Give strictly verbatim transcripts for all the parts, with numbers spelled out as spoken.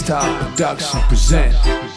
Top Production present.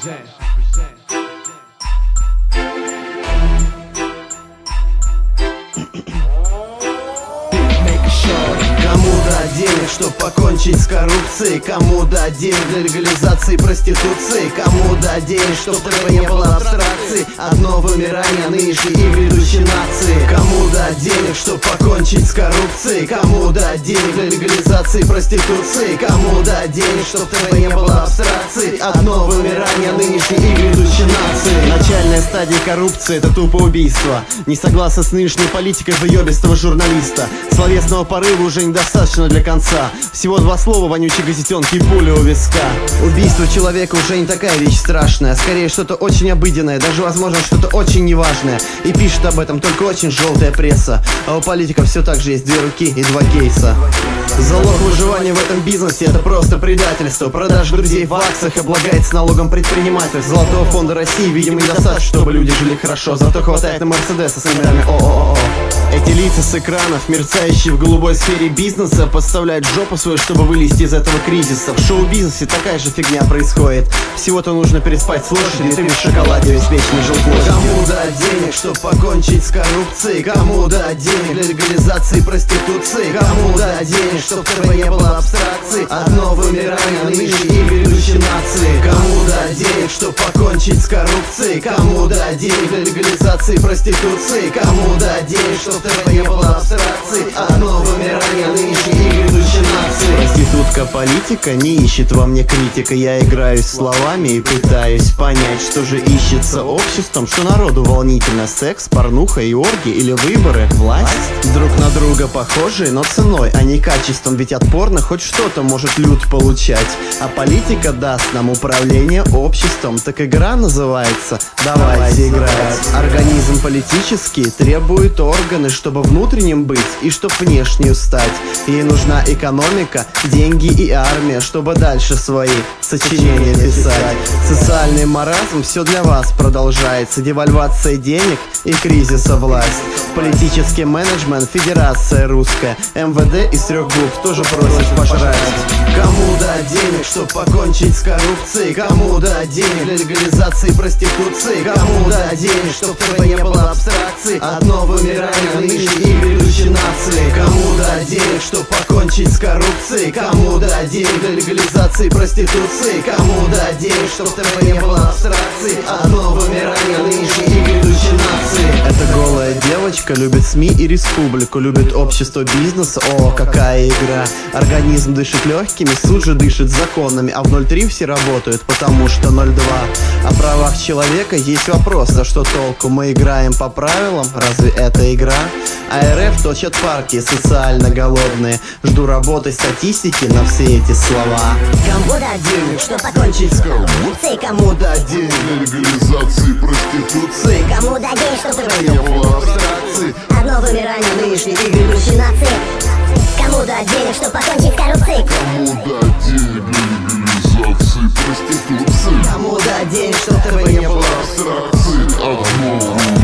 Кому дать денег, чтоб покончить с коррупцией? Кому дать денег для легализации проституции? Кому дать денег, чтоб этого не было абстракций одно вымирание нынешней и грядущей нации? Кому дать денег, чтоб покончить с коррупцией? Кому дать денег для легализации проституции? Кому дать денег, чтоб этого не было абстракций одно вымирание нынешней и грядущей нации? Начальная стадия коррупции — это тупо убийство. Не согласен с нынешней политикой заебистого журналиста. Словесного порыва уже недостаточно для конца. Всего два слова, вонючей газетенки и пуля у виска. Убийство человека уже не такая вещь страшная, скорее что-то очень обыденное, даже возможно что-то очень неважное. И пишет об этом только очень желтая пресса. А у политиков все так же есть две руки и два кейса. Залог выживания в этом бизнесе — это просто предательство. Продажа друзей в акциях облагается налогом предприниматель. Золотого фонда России, видимо, недостаточно, чтобы люди жили хорошо. Зато хватает на Мерседеса с номерами ООО. Эти лица с экранов, мерцающие в голубой сфере бизнеса, подставляют жопу свою, чтобы вылезти из этого кризиса. В шоу-бизнесе такая же фигня происходит. Всего-то нужно переспать с лошадью, и ты в шоколаде весь вечный жилплощадь. Кому дать денег, чтоб покончить с коррупцией? Кому дать денег для легализации проституции? Кому дать денег, чтоб этого не было абстракций одно вымирание нынешней и грядущей нации? Кому дать денег, чтоб покончить с коррупцией? Кому дать денег для легализации проституции? Кому дать денег, чтоб этого не было абстракций одно вымирание нынешней и грядущей нации? Проститутка политика не ищет во мне критика. Я играюсь словами и пытаюсь понять, что же ищется обществом. Что народу волнительно: секс, порнуха и орги, или выборы, власть? Друг на друга похожие, но ценой, а не качеством. Ведь от порно хоть что-то может люд получать. А политика даст нам управление обществом. Так игра называется «Давайте играть». Организм политический требует органы, чтобы внутренним быть и чтоб внешнюю стать. Ей нужна экономика, деньги и армия, чтобы дальше свои сочинения писать. Социальный маразм все для вас продолжается. Девальвация денег и кризиса власть. Политический менеджмент, федерация русская, эм вэ дэ из трех букв тоже просит пожрать. Кому дать денег, чтоб покончить с коррупцией? Кому дать денег для легализации проституции? Кому дать денег, чтоб этого не было абстракций одно вымирание нынешней и грядущей нации? Кому дать денег, чтоб покончить с коррупцией? Кому дать денег для легализации проституции? Кому дать денег, чтоб этого не было абстракций одно вымирание нынешней и грядущей нации? Эта голая девочка любит СМИ и республику, любит общество бизнеса. О, какая игра! Организм дышит легкими, суд же дышит законами. А в ноль три все работают, потому что ноль два. О правах человека есть вопрос: а что толку? Мы играем по правилам, разве это игра? А эр эф точат партии социально голодные. Жду работы статистики на все эти слова. Кому дать денег, чтоб покончить с коррупцией? Кому дать денег для легализации проституции? Кому дать денег, чтоб этого не было абстракций одно вымирание нынешней и грядущей нации? Кому дать денег, чтоб покончить с коррупцией? Кому дать денег для легализации проституции? Кому дать денег, чтоб этого не было абстракций одно